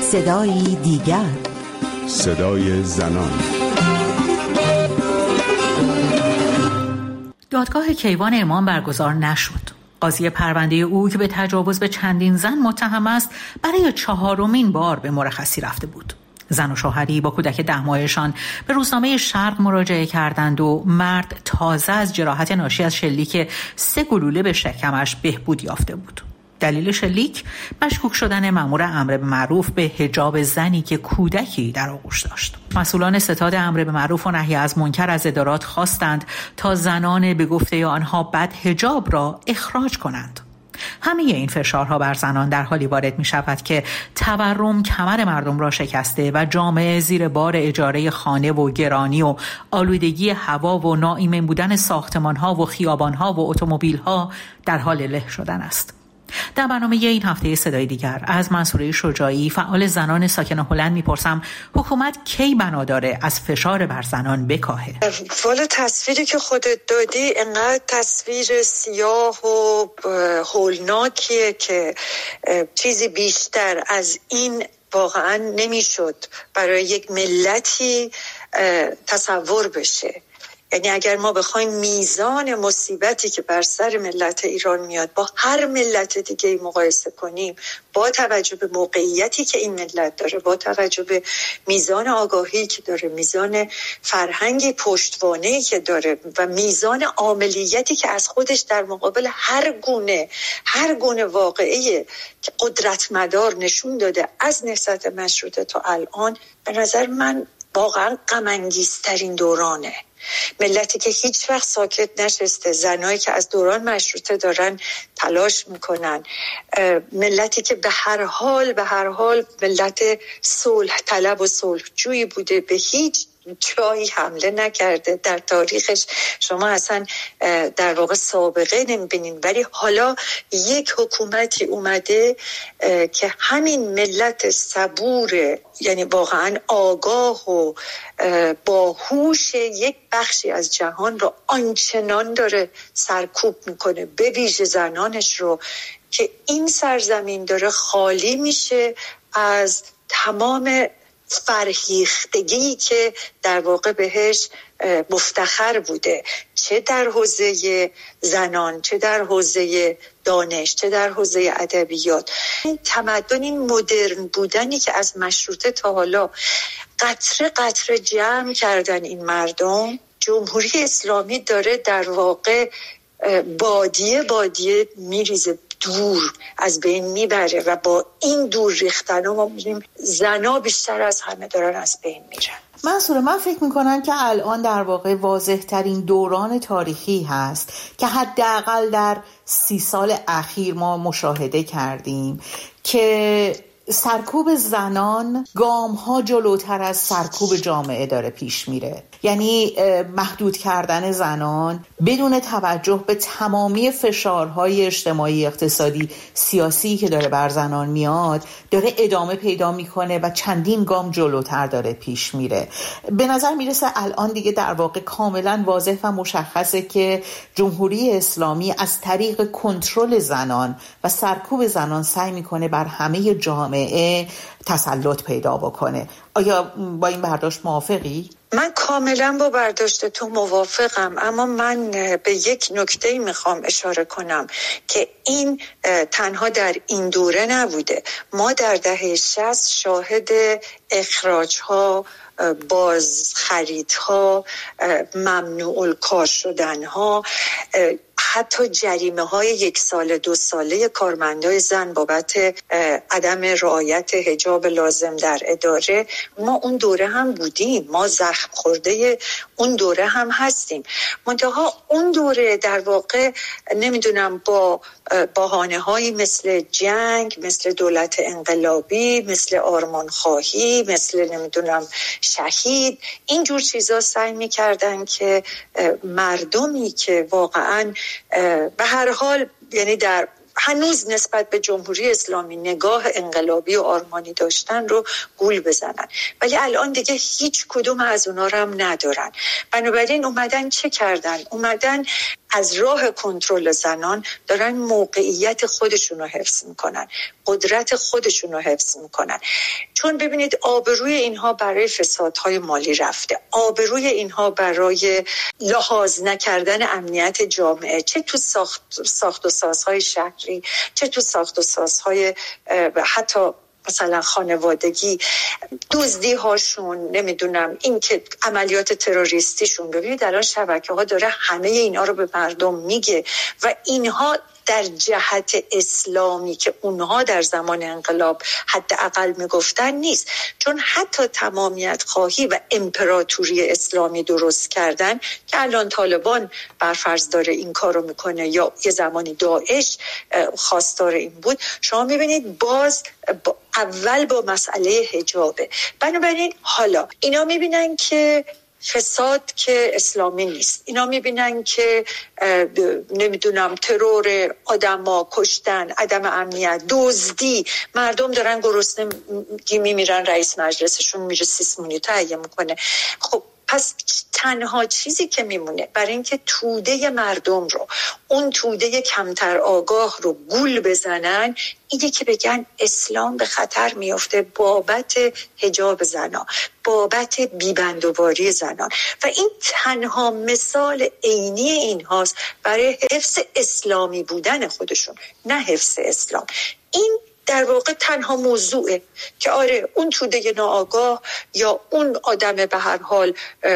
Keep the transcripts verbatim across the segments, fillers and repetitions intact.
صدایی دیگر، صدای زنان. دادگاه کیوان امام برگزار نشد. قاضی پرونده او که به تجاوز به چندین زن متهم است، برای چهارمین بار به مرخصی رفته بود. زن و شوهری با کودک ده ماهشان به روزنامه شرق مراجعه کردند و مرد تازه از جراحت ناشی از شلیک سه گلوله به شکمش بهبود یافته بود. دلیل شلیک مشکوک شدن مأمور امر به معروف به حجاب زنی که کودکی در آغوش داشت. مسئولان ستاد امر به معروف و نهی از منکر از ادارات خواستند تا زنان به گفته آنها بد حجاب را اخراج کنند. همه این فشارها بر زنان در حالی وارد می شود که تورم کمر مردم را شکسته و جامعه زیر بار اجاره خانه و گرانی و آلودگی هوا و ناایمن بودن ساختمانها و خیابانها و اتومبیلها در حال له شدن است. در برنامه این هفته صدای دیگر از منصوره شجاعی، فعال زنان ساکن هلند، میپرسم حکومت کی بنا داره از فشار بر زنان بکاهه؟ والا تصویری که خودت دادی انقدر تصویر سیاه و هولناکیه که چیزی بیشتر از این واقعا نمیشد برای یک ملتی تصور بشه. یعنی اگر ما بخوایم میزان مصیبتی که بر سر ملت ایران میاد با هر ملت دیگه مقایسه کنیم، با توجه به موقعیتی که این ملت داره، با توجه به میزان آگاهی که داره، میزان فرهنگی پشتوانه‌ای که داره و میزان عاملیتی که از خودش در مقابل هر گونه هر گونه واقعی که قدرت مدار نشون داده از نهضت مشروطه تا الان، به نظر من واقعا غم انگیزترین دورانه. ملتی که هیچ وقت ساکت نشسته، زنایی که از دوران مشروطه دارن تلاش میکنن، ملتی که به هر حال به هر حال ملت صلح طلب و صلح جویی بوده، به هیچ جایی حمله نکرده در تاریخش. شما اصلا در واقع سابقه نمیبینین، ولی حالا یک حکومتی اومده که همین ملت صبور، یعنی واقعا آگاه و باهوش یک بخشی از جهان رو آنچنان داره سرکوب میکنه، به ویژه زنانش رو، که این سرزمین داره خالی میشه از تمام فرهیختگی که در واقع بهش مفتخر بوده، چه در حوزه زنان، چه در حوزه دانش، چه در حوزه ادبیات. این تمدن، این مدرن بودنی که از مشروطه تا حالا قطره قطره جمع کردن این مردم، جمهوری اسلامی داره در واقع بادیه بادیه میریزه، دور از بین میبره و با این دور ریختن ما میبینیم زنا بیشتر از همه دارن از بین میرن. منصوره، من فکر میکنم که الان در واقع واضح ترین دوران تاریخی هست که حداقل در سی سال اخیر ما مشاهده کردیم که سرکوب زنان گام ها جلوتر از سرکوب جامعه داره پیش میره. یعنی محدود کردن زنان بدون توجه به تمامی فشارهای اجتماعی، اقتصادی، سیاسی که داره بر زنان میاد، داره ادامه پیدا میکنه و چندین گام جلوتر داره پیش میره. به نظر میرسه الان دیگه در واقع کاملا واضح و مشخصه که جمهوری اسلامی از طریق کنترل زنان و سرکوب زنان سعی میکنه بر همه جامعه تسلط پیدا بکنه. آیا با این برداشت موافقی؟ من کاملا با برداشت تو موافقم، اما من به یک نکته میخوام اشاره کنم که این تنها در این دوره نبوده. ما در دهه شصت شاهد اخراج‌ها، باز خریدها، ممنوع الکار شدنها، حتی جریمه های یک سال دو ساله کارمندای زن بابت عدم رعایت حجاب لازم در اداره، ما اون دوره هم بودیم، ما زخم خورده اون دوره هم هستیم. منتها اون دوره در واقع نمیدونم با بهانه هایی مثل جنگ، مثل دولت انقلابی، مثل آرمانخواهی، مثل نمیدونم شهید، اینجور چیزا سعی میکردن که مردمی که واقعاً به هر حال، یعنی در هنوز نسبت به جمهوری اسلامی نگاه انقلابی و آرمانی داشتن رو گول بزنن، ولی الان دیگه هیچ کدوم از اونا رو هم ندارن. بنابراین اومدن چه کردن؟ اومدن از راه کنترل زنان دارن موقعیت خودشون رو حفظ میکنن، قدرت خودشون رو حفظ میکنن. چون ببینید آبروی اینها برای فسادهای مالی رفته، آبروی اینها برای لحاظ نکردن امنیت جامعه، چه تو ساخت, ساخت و سازهای شهری، چه تو ساخت و سازهای حتی مثلا خانوادگی، دزدی هاشون، نمیدونم این که عملیات تروریستیشون. ببینید الان شبکه ها داره همه اینا رو به مردم میگه و اینها در جهت اسلامی که اونها در زمان انقلاب حداقل میگفتن نیست. چون حتی تمامیت خواهی و امپراتوری اسلامی درست کردن که الان طالبان برفرض داره این کارو میکنه یا یه زمانی داعش خواستار این بود، شما میبینید باز با اول با مسئله حجابه. بنابراین حالا اینا میبینن که فساد که اسلامی نیست، اینا میبینن که نمیدونم ترور، آدما کشتن، عدم امنیت، دزدی، مردم دارن گرسنه میمیرن، رئیس مجلسشون میره سیسمونی تهیه میکنه. خب پس تنها چیزی که میمونه برای اینکه توده مردم رو، اون توده کمتر آگاه رو گول بزنن، اینه که بگن اسلام به خطر میفته بابت حجاب زنان، بابت بیبندوباری زنان. و این تنها مثال عینی این هاست برای حفظ اسلامی بودن خودشون، نه حفظ اسلام. این در واقع تنها موضوعه که آره اون توده ناآگاه یا اون آدم به هر حال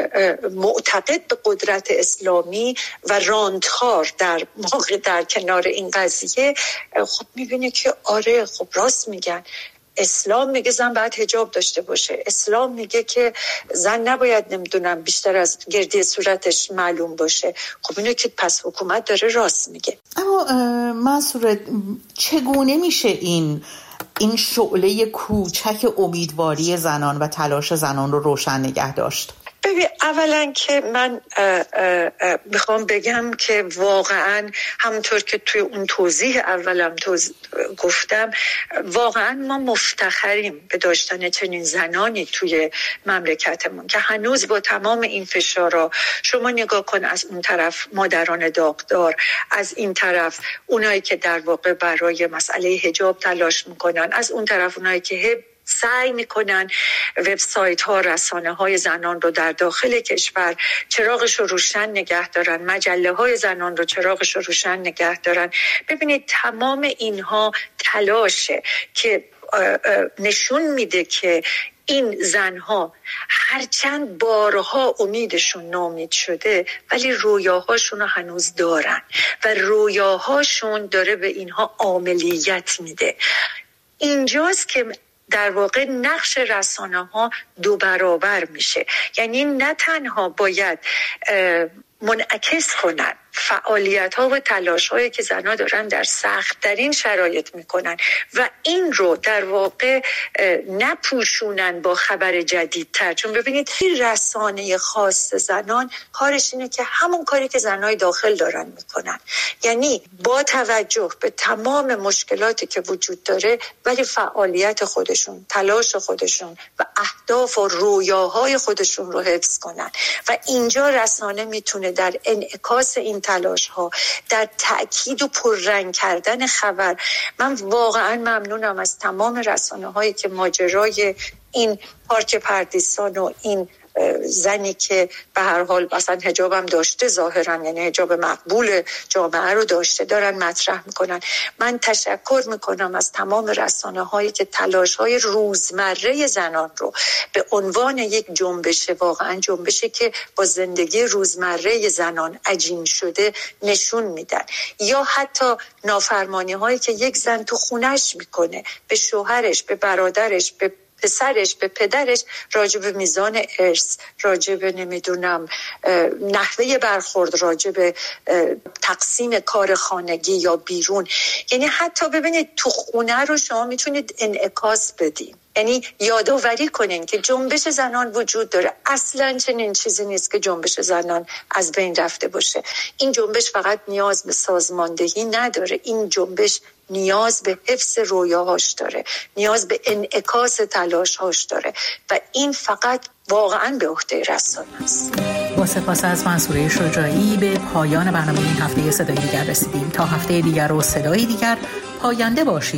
معتقد به قدرت اسلامی و راندخار در موقع در کنار این قضیه خب میبینه که آره خب راست میگن، اسلام میگه زن باید حجاب داشته باشه، اسلام میگه که زن نباید نمیدونم بیشتر از گردی صورتش معلوم باشه. خب اینو که پس حکومت داره راست میگه. اما منصوره چگونه میشه این این شعله کوچک امیدواری زنان و تلاش زنان رو روشن نگه داشت؟ ببین اولا که من اه اه اه میخوام بگم که واقعا همونطور که توی اون توضیح اولم توضیح گفتم، واقعا ما مفتخریم به داشتن چنین زنانی توی مملکتمون که هنوز با تمام این فشارا، شما نگاه کن از اون طرف مادران داغدار، از این طرف اونایی که در واقع برای مسئله حجاب تلاش میکنن، از اون طرف اونایی که سعی میکنن وبسایت ها، رسانه های زنان رو در داخل کشور چراغش رو روشن نگه دارن، مجله های زنان رو چراغش رو روشن نگه دارن. ببینید تمام اینها تلاشه که نشون میده که این زنها هرچند بارها امیدشون ناامید شده ولی رویاهاشون رو هنوز دارن و رویاهاشون داره به اینها عاملیت میده. اینجاست که در واقع نقش رسانه ها دو برابر میشه. یعنی نه تنها باید منعکس کنن فعالیت ها و تلاش هایی که زنها دارن در سخت ترین شرایط میکنن و این رو در واقع نپوشونن با خبر جدیدتر. چون ببینید این رسانه خاص زنان کارش اینه که همون کاری که زنهای داخل دارن میکنن، یعنی با توجه به تمام مشکلاتی که وجود داره ولی فعالیت خودشون، تلاش خودشون و اهداف و رویاهای خودشون رو حفظ کنن. و اینجا رسانه میتونه در انعکاس این تلاش ها، در تأکید و پررنگ کردن خبر. من واقعا ممنونم از تمام رسانه هایی که ماجرای این پارک پردیسان و این زنی که به هر حال مثلا حجابم داشته ظاهرا، یعنی حجاب مقبول جامعه رو داشته، دارن مطرح میکنن. من تشکر میکنم از تمام رسانه هایی که تلاش های روزمره زنان رو به عنوان یک جنبش، واقعا جنبشی که با زندگی روزمره زنان عجین شده، نشون میدن. یا حتی نافرمانی هایی که یک زن تو خونش میکنه به شوهرش، به برادرش، به پسرش، به پدرش، راجب میزان ارث، راجب نمیدونم نحوه برخورد، راجب تقسیم کار خانگی یا بیرون. یعنی حتی ببینید تو خونه رو شما میتونید انعکاس بدین، یعنی یادآوری کنین که جنبش زنان وجود داره. اصلاً چنین چیزی نیست که جنبش زنان از بین رفته باشه. این جنبش فقط نیاز به سازماندهی نداره، این جنبش نیاز به حفظ رویاهاش داره، نیاز به انعکاس تلاشهاش داره و این فقط واقعاً به عهده رسانه است. با سپاس از منصوره شجاعی به پایان برنامه این هفته صدای دیگر رسیدیم. تا هفته دیگر و صدای دیگر، پاینده باشید.